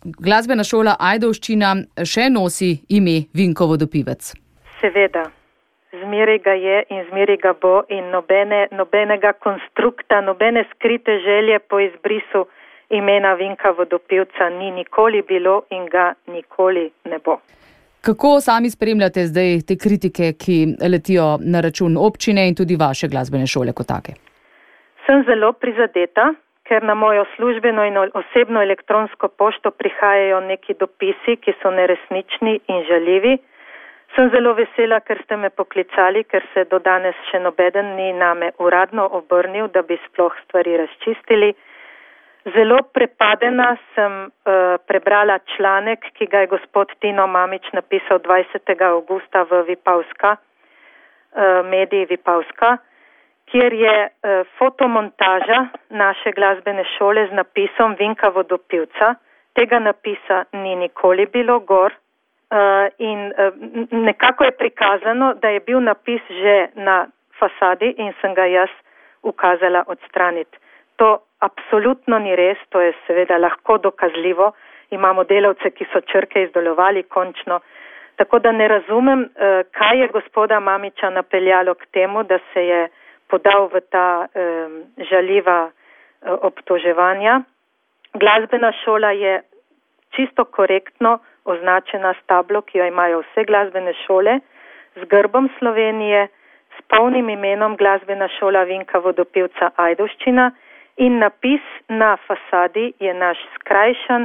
glasbena šola Ajdovščina še nosi ime Vinko Vodopivec? Seveda. Zmeraj ga je in zmeraj ga bo in nobenega konstrukta, nobene skrite želje po izbrisu imena Vinka Vodopivca ni nikoli bilo in ga nikoli ne bo. Kako sami spremljate zdaj te kritike, ki letijo na račun občine in tudi vaše glasbene šole kot take? Sem zelo prizadeta, ker na mojo službeno in osebno elektronsko pošto prihajajo neki dopisi, ki so neresnični in žaljivi. Sem zelo vesela, ker ste me poklicali, ker se do danes še nobeden ni name uradno obrnil, da bi sploh stvari razčistili. Zelo prepadena sem prebrala članek, ki ga je gospod Tino Mamić napisal 20. avgusta v Vipavska, mediji Vipavska, kjer je fotomontaža naše glasbene šole z napisom Vinka Vodopivca. Tega napisa ni nikoli bilo gor. In nekako je prikazano, da je bil napis že na fasadi in sem ga jaz ukazala odstraniti. To absolutno ni res, to je seveda lahko dokazljivo. Imamo delavce, ki so črke izdelovali končno. Tako da ne razumem, kaj je gospoda Mamića napeljalo k temu, da se je podal v ta žaljiva obtoževanja. Glasbena šola je čisto korektno označena s tablo, ki jo imajo vse glasbene šole, z grbom Slovenije, s polnim imenom glasbena šola Vinka Vodopivca Ajdovščina in napis na fasadi je naš skrajšan,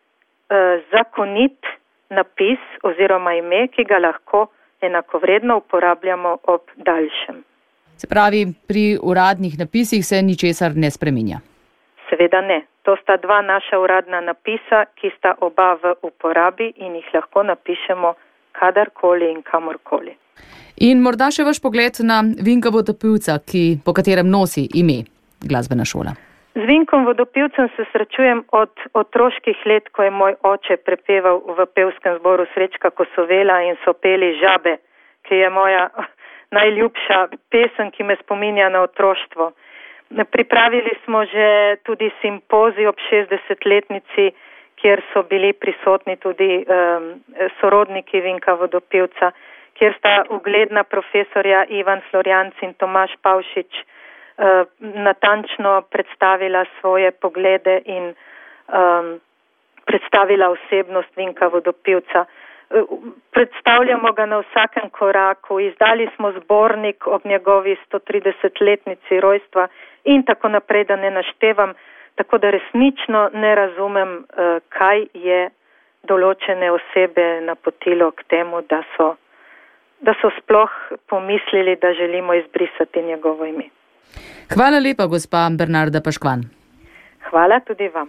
zakonit napis oziroma ime, ki ga lahko enakovredno uporabljamo ob daljšem. Se pravi, pri uradnih napisih se ničesar ne spreminja? Seveda ne. To sta dva naša uradna napisa, ki sta oba v uporabi in jih lahko napišemo kadarkoli in kamorkoli. In morda še vaš pogled na Vinka Vodopivca, po katerem nosi ime glasbena šola. Z Vinkom Vodopivcem se srečujem od otroških let, ko je moj oče prepeval v pevskem zboru Srečka Kosovela in so peli Žabe, ki je moja najljubša pesem, ki me spominja na otroštvo. Pripravili smo že tudi simpozij ob 60-letnici, kjer so bili prisotni tudi sorodniki Vinka Vodopivca, kjer sta ugledna profesorja Ivan Florjanc in Tomaž Pavšič natančno predstavila svoje poglede in predstavila osebnost Vinka Vodopivca. Predstavljamo ga na vsakem koraku, izdali smo zbornik ob njegovi 130-letnici rojstva in tako naprej, da ne naštevam, tako da resnično ne razumem, kaj je določene osebe napotilo k temu, da so sploh pomislili, da želimo izbrisati njegovo ime. Hvala lepa, gospa Bernarda Paškvan. Hvala tudi vam.